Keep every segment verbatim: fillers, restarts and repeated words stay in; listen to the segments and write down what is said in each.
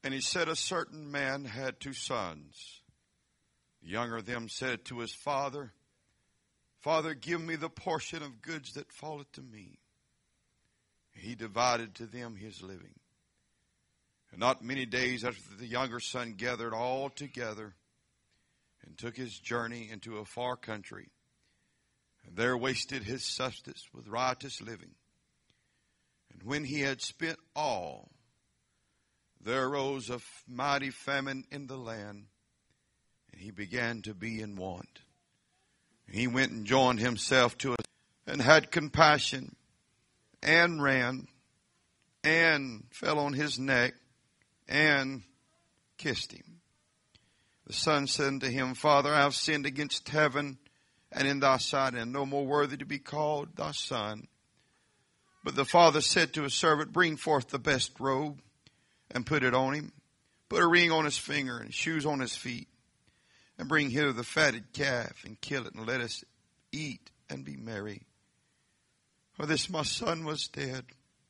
And he said, a certain man had two sons. The younger of them said to his father, Father, give me the portion of goods that falleth to me. He divided to them his living. And not many days after, the younger son gathered all together and took his journey into a far country, and there wasted his substance with riotous living. And when he had spent all, there arose a mighty famine in the land, and he began to be in want. And he went and joined himself to us, and had compassion, and ran, and fell on his neck, and kissed him. The son said unto him, Father, I have sinned against heaven and in thy sight, and am no more worthy to be called thy son. But the father said to his servant, Bring forth the best robe, and put it on him. Put a ring on his finger, and shoes on his feet. And bring hither the fatted calf, and kill it, and let us eat and be merry. For this my son was dead,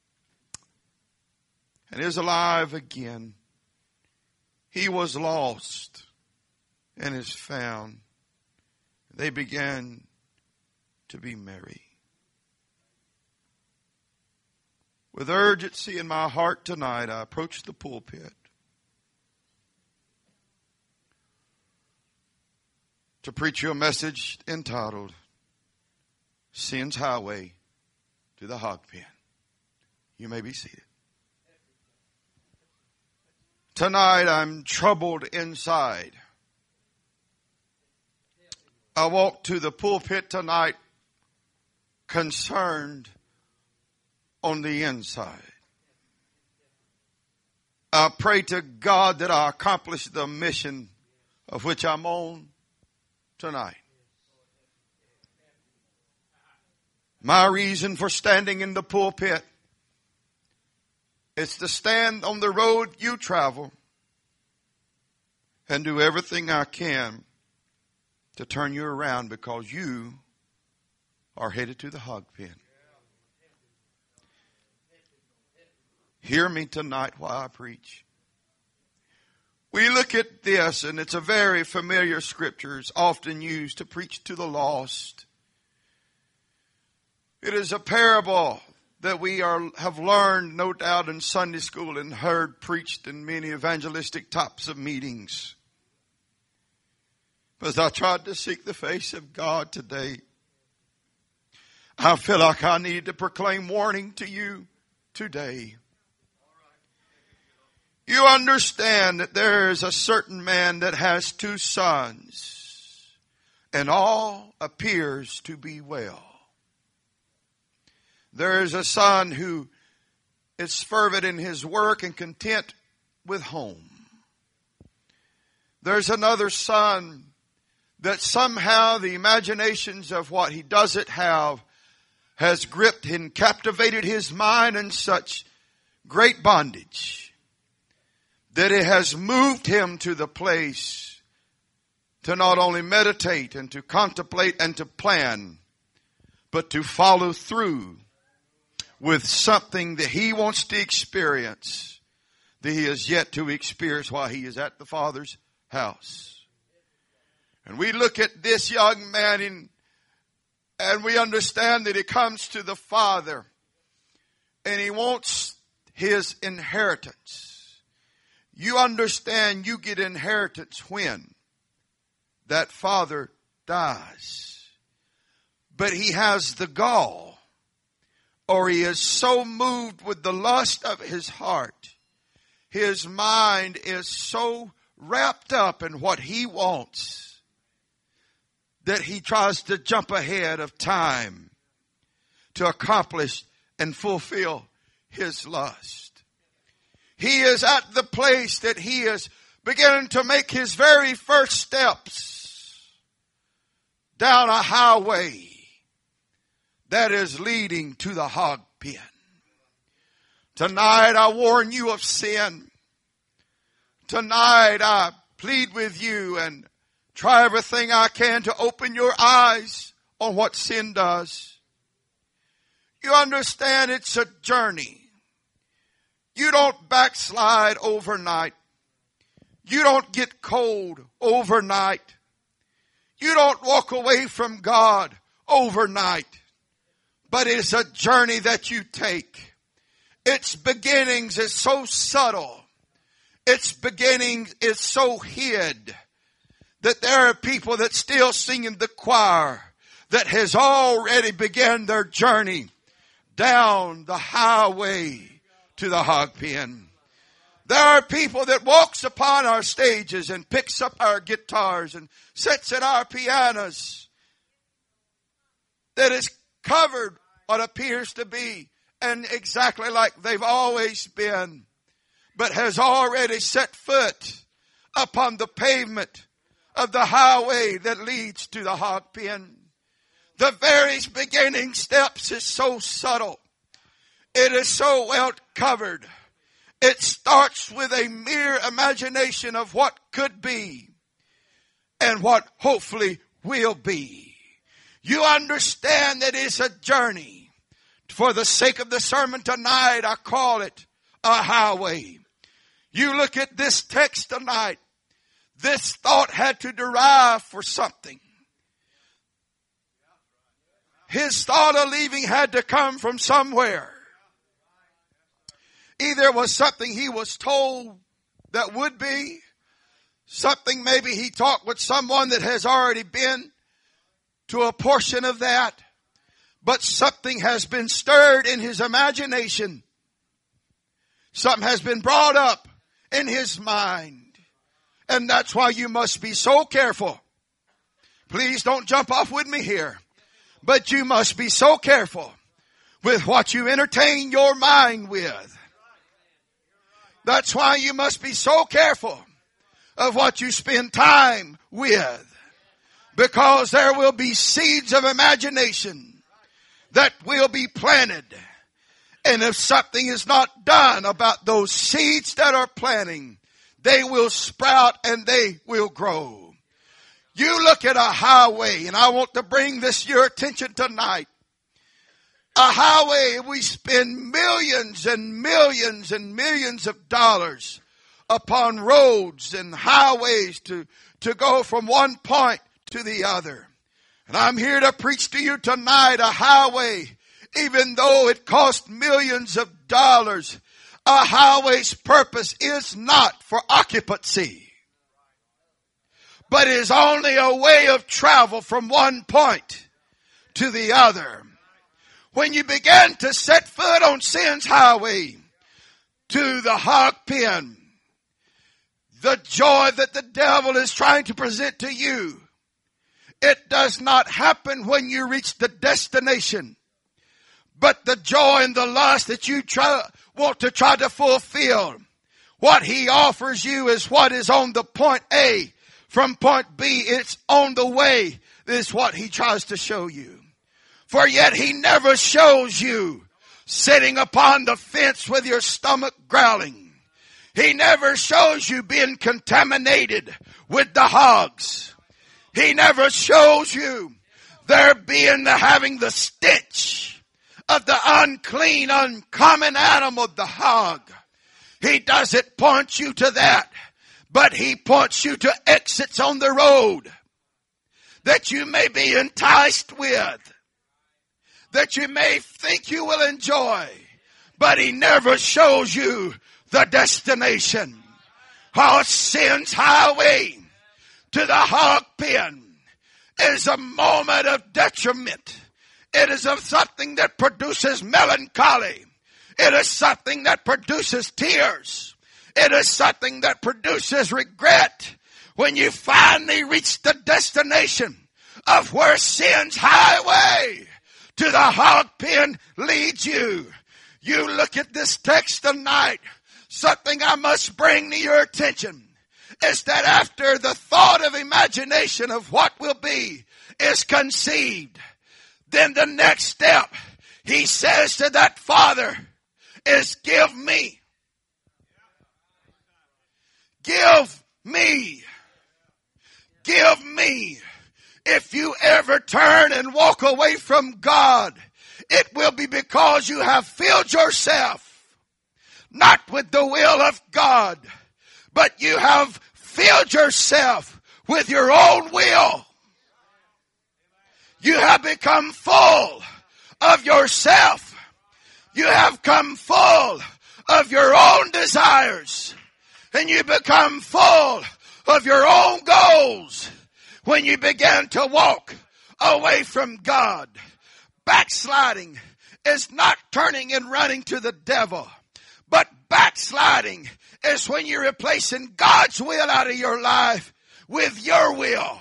and is alive again. He was lost, and is found. They began to be merry. With urgency in my heart tonight, I approached the pulpit to preach you a message entitled, Sin's Highway to the Hog Pen. You may be seated. Tonight I'm troubled inside. I walk to the pulpit tonight concerned on the inside. I pray to God that I accomplish the mission of which I'm on tonight. My reason for standing in the pulpit is to stand on the road you travel and do everything I can to turn you around, because you are headed to the hog pen. Hear me tonight while I preach. We look at this, and it's a very familiar scripture. It's often used to preach to the lost. It is a parable that we are have learned, no doubt, in Sunday school and heard preached in many evangelistic types of meetings. As I tried to seek the face of God today, I feel like I need to proclaim warning to you today. You understand that there is a certain man that has two sons, and all appears to be well. There is a son who is fervent in his work and content with home. There's another son that somehow the imaginations of what he doesn't have has gripped and captivated his mind in such great bondage that it has moved him to the place to not only meditate and to contemplate and to plan, but to follow through with something that he wants to experience that he has yet to experience while he is at the Father's house. And we look at this young man in, and we understand that he comes to the Father and he wants his inheritance. You understand you get inheritance when that father dies. But he has the gall, or he is so moved with the lust of his heart. His mind is so wrapped up in what he wants that he tries to jump ahead of time to accomplish and fulfill his lust. He is at the place that he is beginning to make his very first steps down a highway that is leading to the hog pen. Tonight I warn you of sin. Tonight I plead with you and try everything I can to open your eyes on what sin does. You understand it's a journey. You don't backslide overnight. You don't get cold overnight. You don't walk away from God overnight. But it's a journey that you take. Its beginnings is so subtle. Its beginnings is so hid that there are people that still sing in the choir that has already begun their journey down the highway to the hog pen. There are people that walks upon our stages and picks up our guitars and sits at our pianos that is covered what appears to be and exactly like they've always been, but has already set foot upon the pavement of the highway that leads to the hog pen. The very beginning steps is so subtle. It is so well covered. It starts with a mere imagination of what could be and what hopefully will be. You understand that it's a journey. For the sake of the sermon tonight, I call it a highway. You look at this text tonight. This thought had to derive for something. His thought of leaving had to come from somewhere. Either it was something he was told that would be, something maybe he talked with someone that has already been to a portion of that, but something has been stirred in his imagination. Something has been brought up in his mind. And that's why you must be so careful. Please don't jump off with me here. But you must be so careful with what you entertain your mind with. That's why you must be so careful of what you spend time with. Because there will be seeds of imagination that will be planted. And if something is not done about those seeds that are planting, they will sprout and they will grow. You look at a highway, and I want to bring this to your attention tonight. A highway, we spend millions and millions and millions of dollars upon roads and highways to, to go from one point to the other. And I'm here to preach to you tonight a highway, even though it costs millions of dollars, a highway's purpose is not for occupancy, but is only a way of travel from one point to the other. When you begin to set foot on sin's highway to the hog pen, the joy that the devil is trying to present to you, it does not happen when you reach the destination. But the joy and the lust that you try, want to try to fulfill, what he offers you is what is on the point A. From point B, it's on the way, is what he tries to show you. For yet he never shows you sitting upon the fence with your stomach growling. He never shows you being contaminated with the hogs. He never shows you there being the, having the stench of the unclean, uncommon animal, the hog. He doesn't point you to that, but he points you to exits on the road that you may be enticed with, that you may think you will enjoy, but he never shows you the destination. Our sin's highway to the hog pen is a moment of detriment. It is of something that produces melancholy. It is something that produces tears. It is something that produces regret when you finally reach the destination of where sin's highway to the hog pen leads you. You look at this text tonight, something I must bring to your attention is that after the thought of imagination of what will be is conceived, then the next step, he says to that father, is give me. Give me. Give me. If you ever turn and walk away from God, it will be because you have filled yourself not with the will of God, but you have filled yourself with your own will. You have become full of yourself. You have come full of your own desires. And you become full of your own goals when you begin to walk away from God. Backsliding is not turning and running to the devil. But backsliding is when you're replacing God's will out of your life with your will.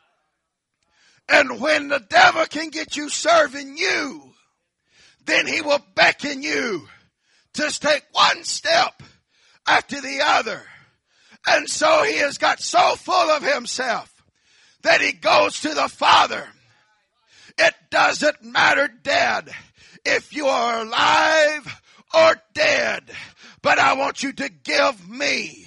And when the devil can get you serving you, then he will beckon you to take one step after the other. And so he has got so full of himself that he goes to the Father. It doesn't matter, Dad, if you are alive or dead, but I want you to give me,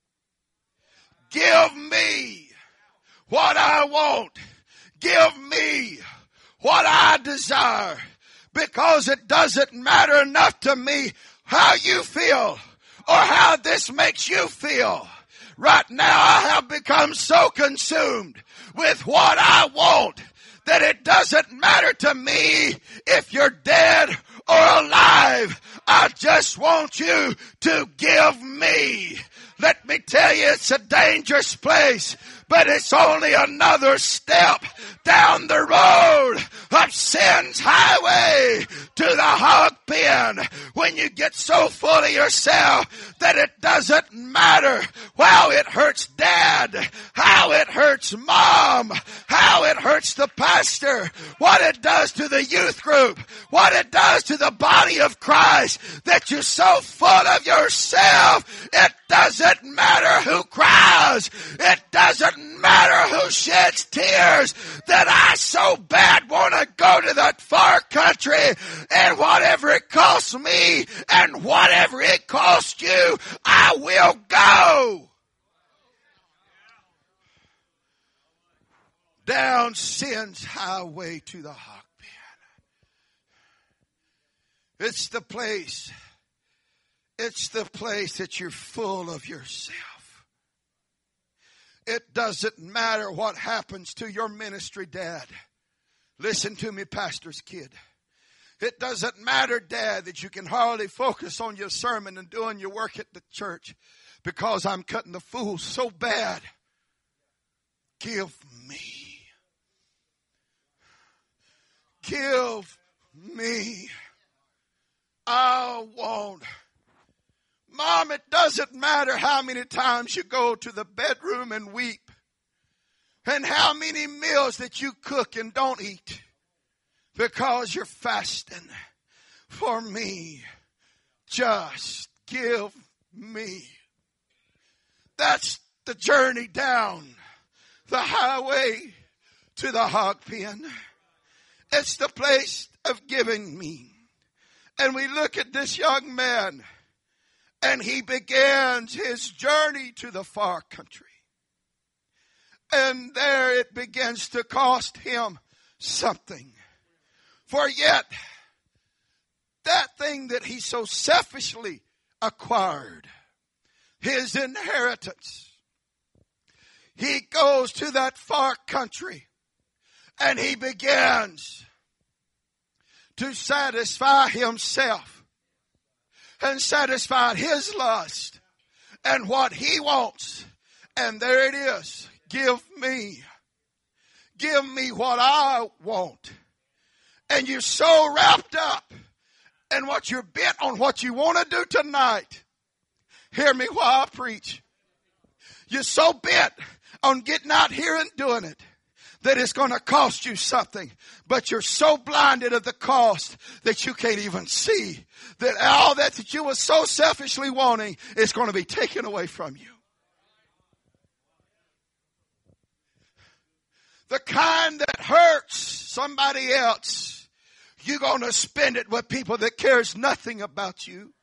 give me what I want. Give me what I desire, because it doesn't matter enough to me how you feel or how this makes you feel. Right now I have become so consumed with what I want that it doesn't matter to me if you're dead or alive. I just want you to give me. Let me tell you, it's a dangerous place, but it's only another step down the road of sin's highway to the hog pen. When you get so full of yourself that it doesn't matter how it hurts Dad, how it hurts Mom, how it hurts the pastor, what it does to the youth group, what it does to the body of Christ, that you're so full of yourself, it doesn't matter who cries, it doesn't matter who sheds tears, that I so bad want to go to that far country, and whatever it costs me and whatever it costs you, I will go. Down sin's highway to the hog pen. It's the place, it's the place that you're full of yourself. It doesn't matter what happens to your ministry, Dad. Listen to me, pastor's kid. It doesn't matter, Dad, that you can hardly focus on your sermon and doing your work at the church because I'm cutting the fool so bad. Give me. Give me. I want. Mom, it doesn't matter how many times you go to the bedroom and weep and how many meals that you cook and don't eat because you're fasting. For me, just give me. That's the journey down the highway to the hog pen. It's the place of giving me. And we look at this young man, and he begins his journey to the far country. And there it begins to cost him something. For yet, that thing that he so selfishly acquired, his inheritance, he goes to that far country and he begins to satisfy himself and satisfy his lust and what he wants. And there it is. Give me. Give me what I want. And you're so wrapped up in what you're bent on what you want to do tonight. Hear me while I preach. You're so bent on getting out here and doing it that it's going to cost you something. But you're so blinded of the cost that you can't even see that all that, that you were so selfishly wanting is going to be taken away from you. The kind that hurts somebody else, you're going to spend it with people that cares nothing about you.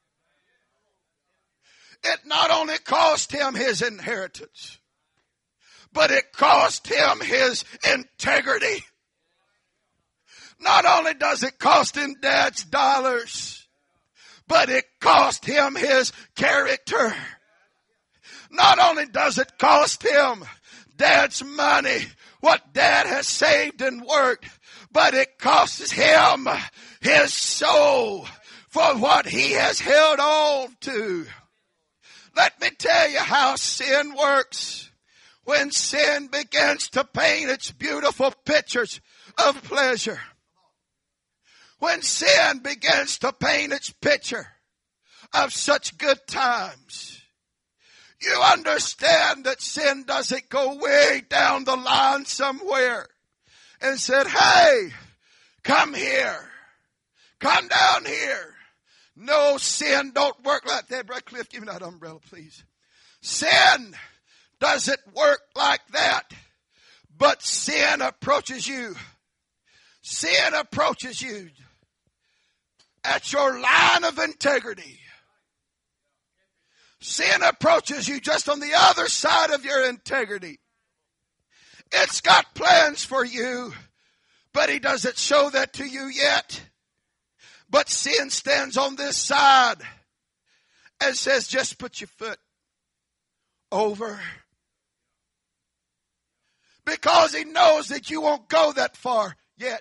It not only cost him his inheritance, but it cost him his integrity. Not only does it cost him Dad's dollars, but it cost him his character. Not only does it cost him Dad's money, what Dad has saved and worked, but it costs him his soul for what he has held on to. Let me tell you how sin works. When sin begins to paint its beautiful pictures of pleasure, when sin begins to paint its picture of such good times, you understand that sin doesn't go way down the line somewhere and said, hey, come here, come down here. No, sin don't work like that. Brother Cliff, give me that umbrella, please. Sin doesn't work like that. But sin approaches you. Sin approaches you at your line of integrity. Sin approaches you just on the other side of your integrity. It's got plans for you, but he doesn't show that to you yet. But sin stands on this side and says, just put your foot over. Because he knows that you won't go that far yet.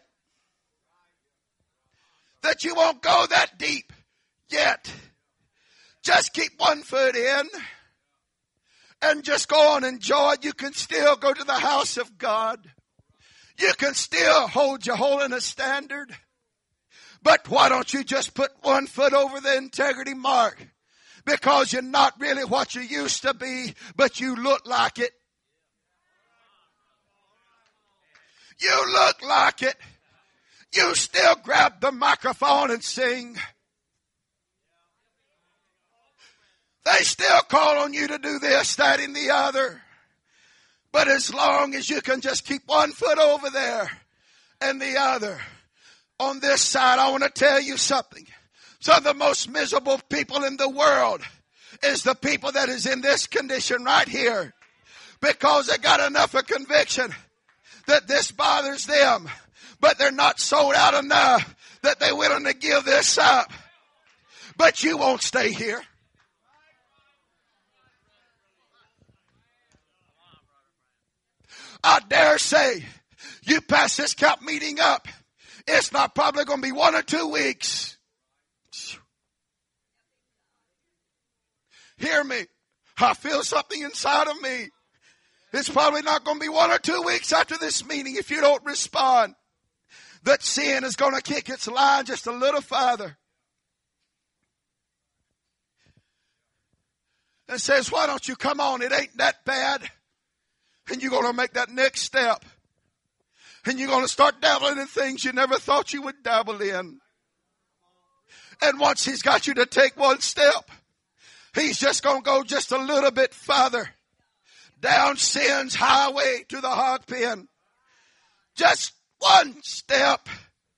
That you won't go that deep yet. Just keep one foot in and just go on and enjoy it. You can still go to the house of God. You can still hold your holiness standard. But why don't you just put one foot over the integrity mark? Because you're not really what you used to be, but you look like it. You look like it. You still grab the microphone and sing. They still call on you to do this, that, and the other. But as long as you can just keep one foot over there and the other on this side, I want to tell you something. Some of the most miserable people in the world is the people that is in this condition right here. Because they got enough of conviction that this bothers them. But they're not sold out enough that they're willing to give this up. But you won't stay here. I dare say, you pass this camp meeting up, it's not probably going to be one or two weeks. Hear me. I feel something inside of me. It's probably not going to be one or two weeks after this meeting if you don't respond. That sin is going to kick its line just a little farther. And says, why don't you come on? It ain't that bad. And you're going to make that next step. And you're going to start dabbling in things you never thought you would dabble in. And once he's got you to take one step, he's just going to go just a little bit farther. Down sin's highway to the hog pen. Just one step.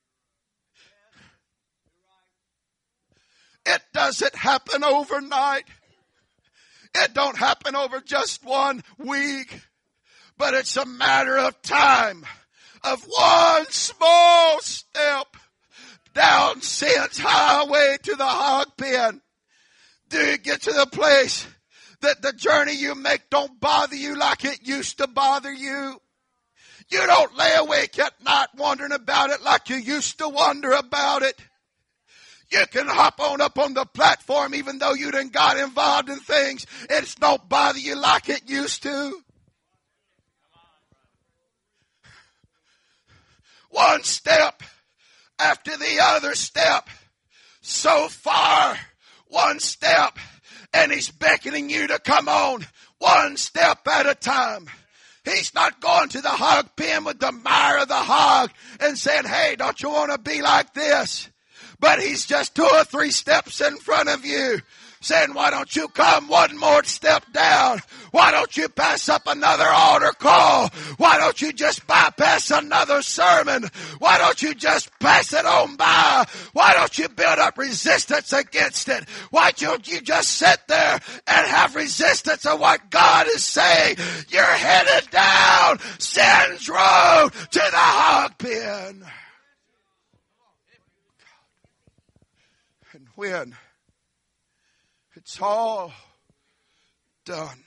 It doesn't happen overnight. It don't happen over just one week. But it's a matter of time. Of one small step down sin's highway to the hog pen. Do you get to the place that the journey you make don't bother you like it used to bother you? You don't lay awake at night wondering about it like you used to wonder about it. You can hop on up on the platform even though you done got involved in things. It don't bother you like it used to. One step after the other step. So far, one step. And he's beckoning you to come on one step at a time. He's not going to the hog pen with the mire of the hog and saying, hey, don't you want to be like this? But he's just two or three steps in front of you saying, why don't you come one more step down? Why don't you pass up another altar call? Why don't you just bypass another sermon? Why don't you just pass it on by? Why don't you build up resistance against it? Why don't you just sit there and have resistance of what God is saying? You're headed down sin's road to the hog pen. And when it's all done.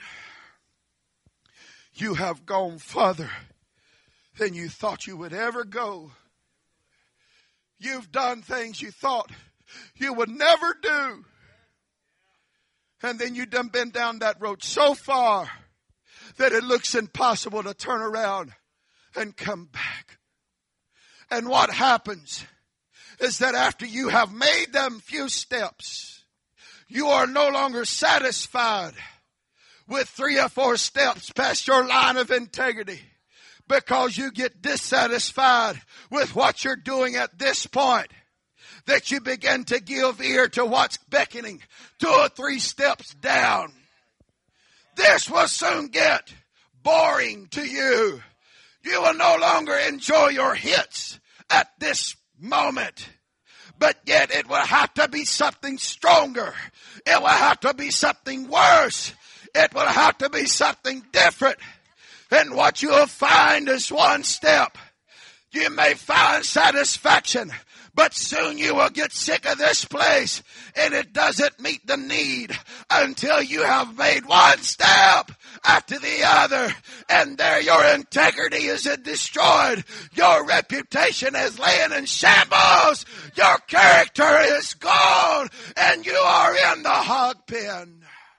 You have gone further than you thought you would ever go. You've done things you thought you would never do. And then you've done been down that road so far that it looks impossible to turn around and come back. And what happens is that after you have made them few steps, you are no longer satisfied with three or four steps past your line of integrity, because you get dissatisfied with what you're doing at this point, that you begin to give ear to what's beckoning two or three steps down. This will soon get boring to you. You will no longer enjoy your hits at this moment. But yet it will have to be something stronger. It will have to be something worse. It will have to be something different. And what you will find is one step. You may find satisfaction, but soon you will get sick of this place, and it doesn't meet the need until you have made one step after the other, and there your integrity is destroyed. Your reputation is laying in shambles. Your character is gone, and you are in the hog pen.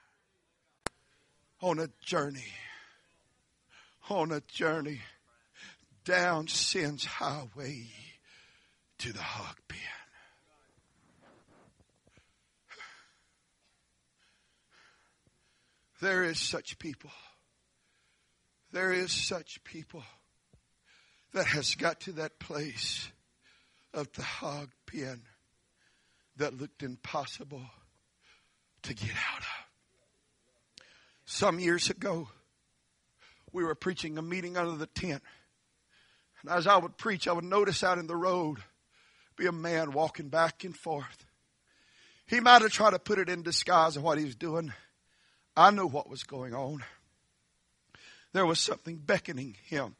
On a journey, on a journey down sin's highway to the hog pen. There is such people. There is such people that has got to that place of the hog pen that looked impossible to get out of. Some years ago, we were preaching a meeting under the tent. And as I would preach, I would notice out in the road be a man walking back and forth. He might have tried to put it in disguise of what he was doing. I knew what was going on. There was something beckoning him.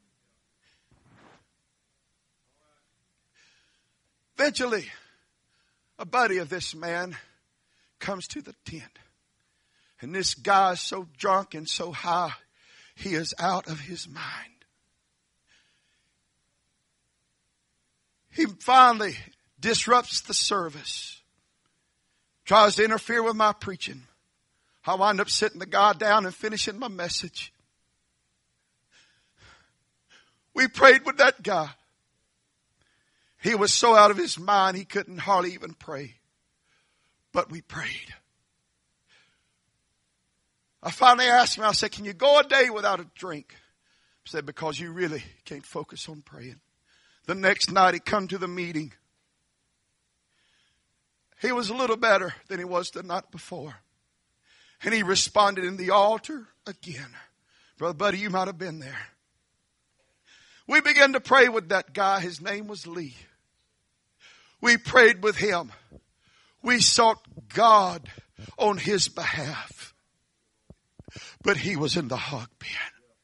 Eventually, a buddy of this man comes to the tent. And this guy is so drunk and so high, he is out of his mind. He finally disrupts the service, tries to interfere with my preaching. I wind up sitting the guy down and finishing my message. We prayed with that guy. He was so out of his mind he couldn't hardly even pray. But we prayed. I finally asked him, I said, can you go a day without a drink? He said, because you really can't focus on praying. The next night he come to the meeting. He was a little better than he was the night before. And he responded in the altar again. Brother Buddy, you might have been there. We began to pray with that guy. His name was Lee. We prayed with him. We sought God on his behalf. But he was in the hog pen.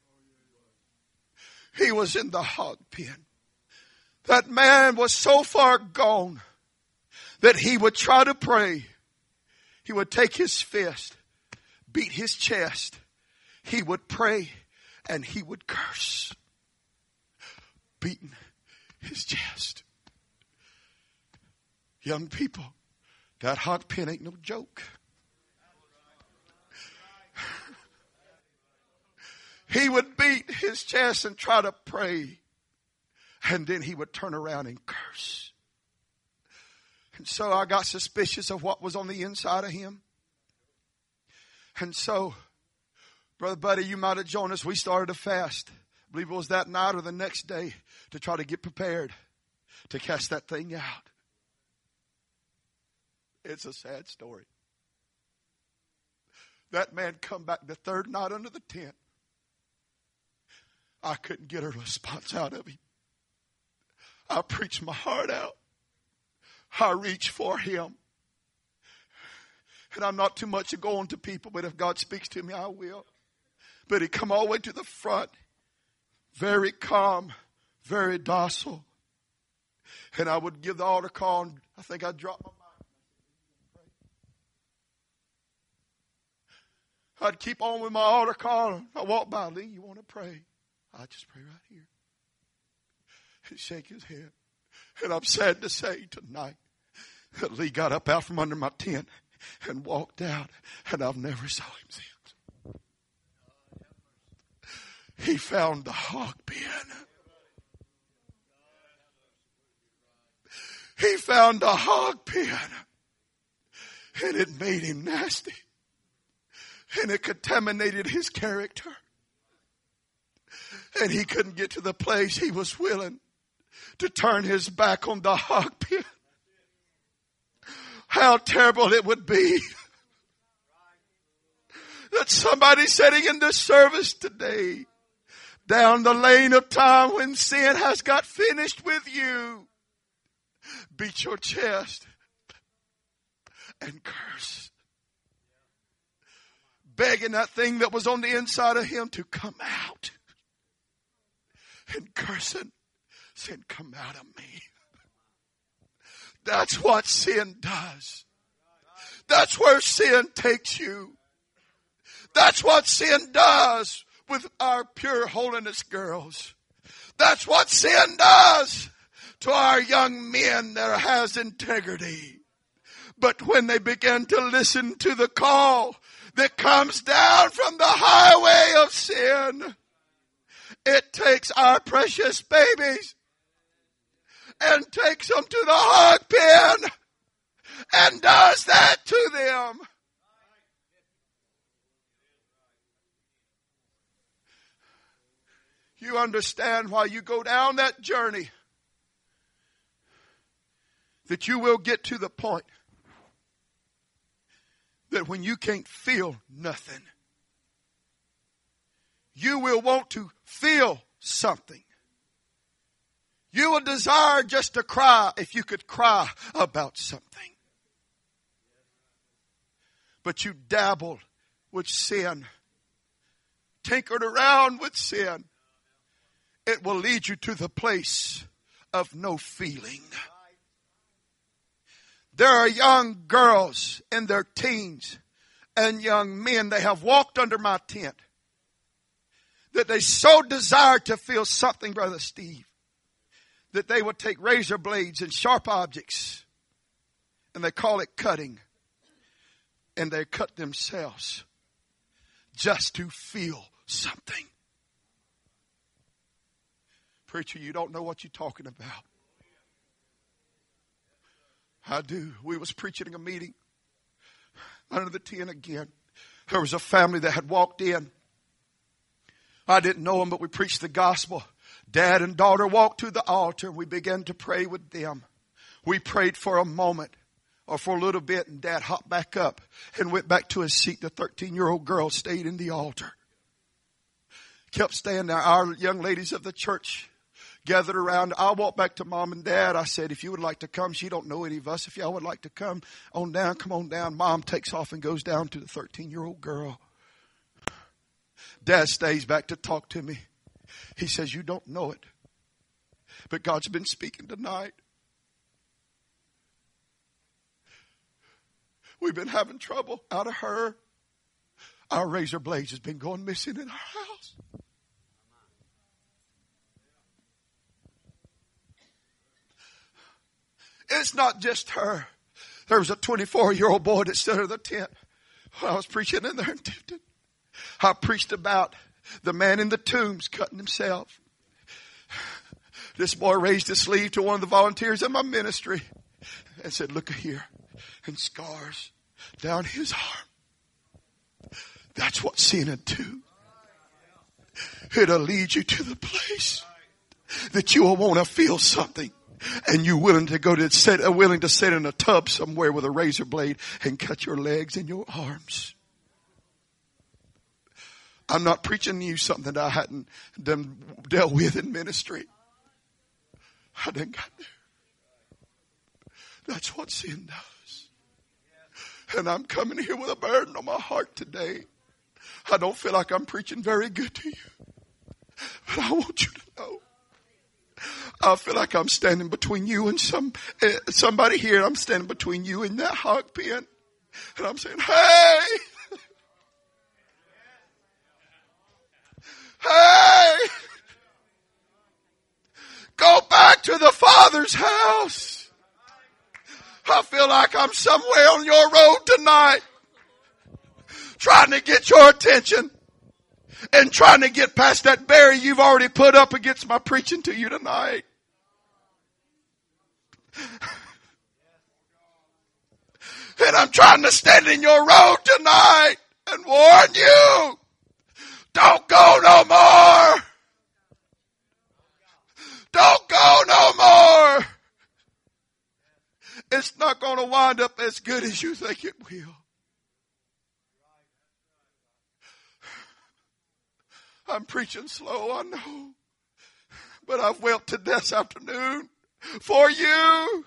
He was in the hog pen. That man was so far gone that he would try to pray. He would take his fist, beat his chest. He would pray and he would curse. Beating his chest. Young people, that hog pen ain't no joke. He would beat his chest and try to pray. And then he would turn around and curse. And so I got suspicious of what was on the inside of him. And so, Brother Buddy, you might have joined us. We started a fast. I believe it was that night or the next day to try to get prepared to cast that thing out. It's a sad story. That man come back the third night under the tent. I couldn't get a response out of him. I preached my heart out. I reached for him. And I'm not too much of going to people, but if God speaks to me, I will. But he come all the way to the front. Very calm, very docile. And I would give the altar call, and I think I dropped my mic. I'd keep on with my altar call. I walk by, Lee, you want to pray? I just pray right here. He'd shake his head. And I'm sad to say tonight that Lee got up out from under my tent and walked out, and I've never saw him since. He found the hog pen. He found a hog pen, and it made him nasty, and it contaminated his character, and he couldn't get to the place he was willing to turn his back on the hog pen. How terrible it would be that somebody sitting in this service today, down the lane of time when sin has got finished with you, beat your chest and curse, begging that thing that was on the inside of him to come out, and cursing, saying, come out of me. That's what sin does. That's where sin takes you. That's what sin does with our pure holiness girls. That's what sin does to our young men that has integrity. But when they begin to listen to the call that comes down from the highway of sin, it takes our precious babies and takes them to the hog pen and does that to them. You understand why you go down that journey, that you will get to the point that when you can't feel nothing, you will want to feel something. You will desire just to cry if you could cry about something. But you dabbled with sin, tinkered around with sin. It will lead you to the place of no feeling. There are young girls in their teens and young men, they have walked under my tent, that they so desire to feel something, Brother Steve, that they would take razor blades and sharp objects, and they call it cutting, and they cut themselves just to feel something. Preacher, you don't know what you're talking about. I do. We was preaching in a meeting under the tent again. There was a family that had walked in. I didn't know them, but we preached the gospel. Dad and daughter walked to the altar, and we began to pray with them. We prayed for a moment or for a little bit, and Dad hopped back up and went back to his seat. The thirteen-year-old girl stayed in the altar. Kept staying there. Our young ladies of the church gathered around. I walked back to Mom and Dad. I said, if you would like to come, she don't know any of us. If y'all would like to come on down, come on down. Mom takes off and goes down to the thirteen-year-old girl. Dad stays back to talk to me. He says, you don't know it, but God's been speaking tonight. We've been having trouble out of her. Our razor blades has been going missing in our house. It's not just her. There was a twenty-four-year-old boy that stood in the tent when I was preaching in there in Tifton. I preached about the man in the tombs cutting himself. This boy raised his sleeve to one of the volunteers in my ministry and said, look here, and scars down his arm. That's what sin will do. It'll lead you to the place that you will want to feel something. And you're willing to go to sit, uh, willing to sit in a tub somewhere with a razor blade and cut your legs and your arms. I'm not preaching to you something that I hadn't done, dealt with in ministry. I didn't got there. That's what sin does. And I'm coming here with a burden on my heart today. I don't feel like I'm preaching very good to you. But I want you to know. I feel like I'm standing between you and some uh, somebody here. I'm standing between you and that hog pen. And I'm saying, hey, Father's house. I feel like I'm somewhere on your road tonight, trying to get your attention and trying to get past that barrier you've already put up against my preaching to you tonight. And I'm trying to stand in your road tonight and warn you, don't go no more. Don't go no more. It's not going to wind up as good as you think it will. I'm preaching slow, I know. But I've wept to death this afternoon for you.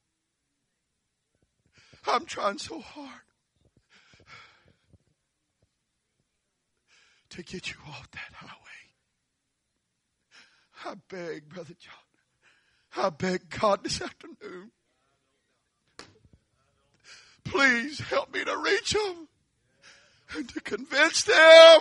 I'm trying so hard to get you off that highway. I beg, Brother John, I beg God this afternoon, please help me to reach them and to convince them.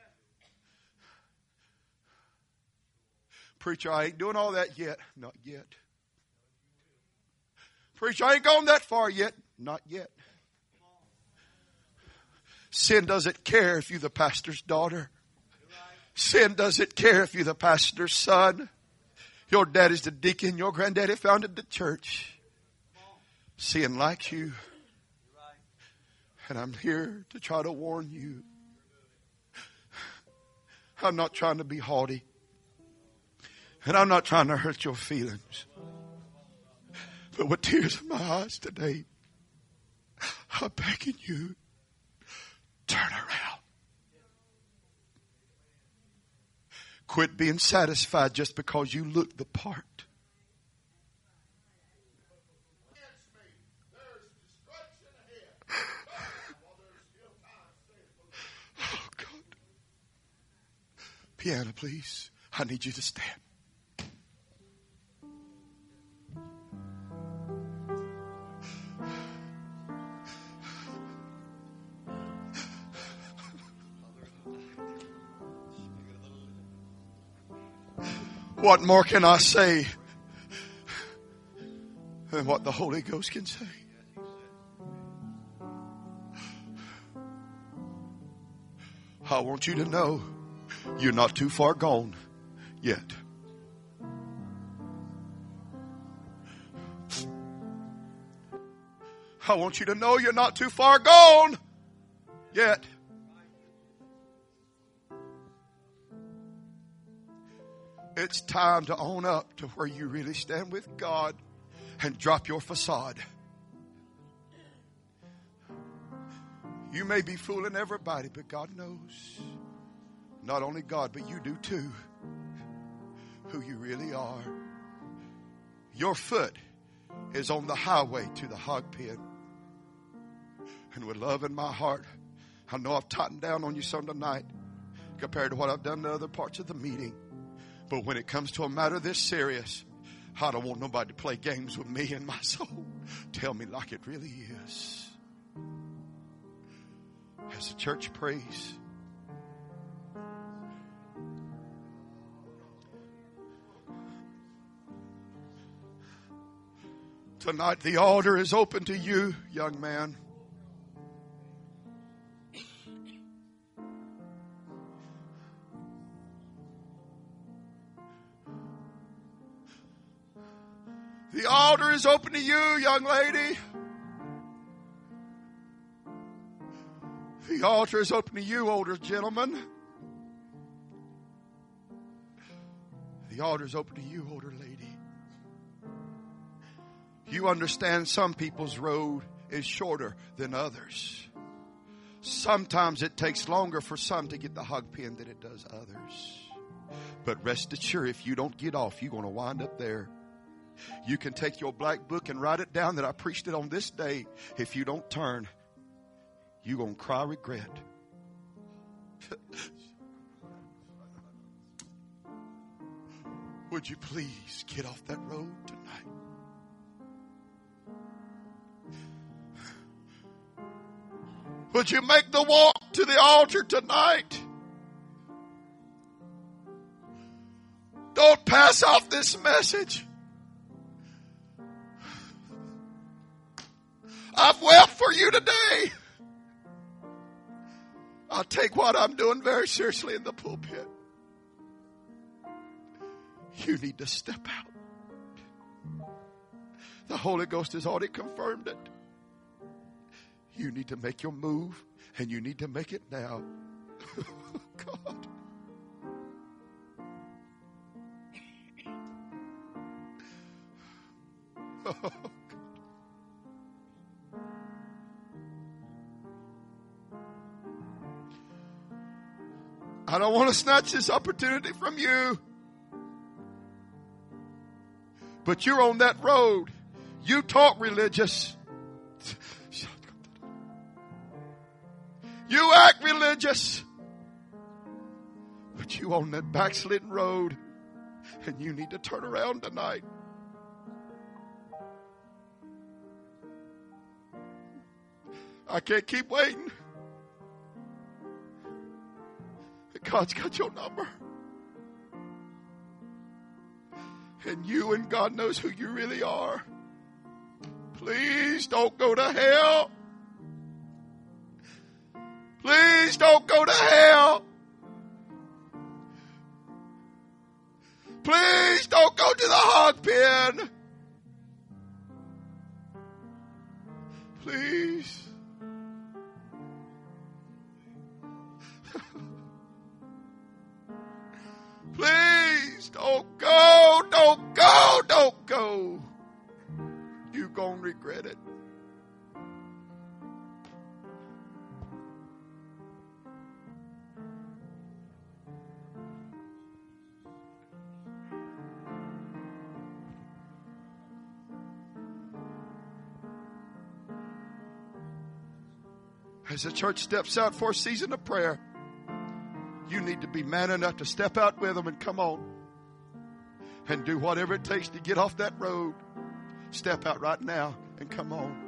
Preacher, I ain't doing all that yet. Not yet. Preacher, I ain't gone that far yet. Not yet. Sin doesn't care if you're the pastor's daughter. Sin doesn't care if you're the pastor's son. Your daddy's the deacon. Your granddaddy founded the church. Sin likes you. And I'm here to try to warn you. I'm not trying to be haughty. And I'm not trying to hurt your feelings. But with tears in my eyes today, I'm begging you, turn around. Quit being satisfied just because you look the part. Oh, God. Piano, please. I need you to stand. What more can I say than what the Holy Ghost can say? I want you to know you're not too far gone yet. I want you to know you're not too far gone yet. It's time to own up to where you really stand with God and drop your facade. You may be fooling everybody, but God knows. Not only God, but you do too. Who you really are. Your foot is on the highway to the hog pen. And with love in my heart, I know I've tightened down on you some tonight compared to what I've done to other parts of the meeting. But when it comes to a matter this serious, I don't want nobody to play games with me and my soul. Tell me like it really is. As the church prays, tonight the altar is open to you, young man. The altar is open to you, young lady. The altar is open to you, older gentleman. The altar is open to you, older lady. You understand some people's road is shorter than others. Sometimes it takes longer for some to get the hog pen than it does others. But rest assured, if you don't get off, you're going to wind up there. You can take your black book and write it down that I preached it on this day. If you don't turn, you're going to cry regret. Would you please get off that road tonight? Would you make the walk to the altar tonight? Don't pass off this message I've wept for you today. I'll take what I'm doing very seriously in the pulpit. You need to step out. The Holy Ghost has already confirmed it. You need to make your move, and you need to make it now. God. Oh, God. I don't want to snatch this opportunity from you. But you're on that road. You talk religious. You act religious. But you on that backslidden road. And you need to turn around tonight. I can't keep waiting. God's got your number. And you and God knows who you really are. Please don't go to hell. Please don't go to hell. Please don't go to the hog pen. Please. Please don't go, don't go, don't go. You're going to regret it. As the church steps out for a season of prayer, you need to be man enough to step out with them and come on and do whatever it takes to get off that road. Step out right now and come on.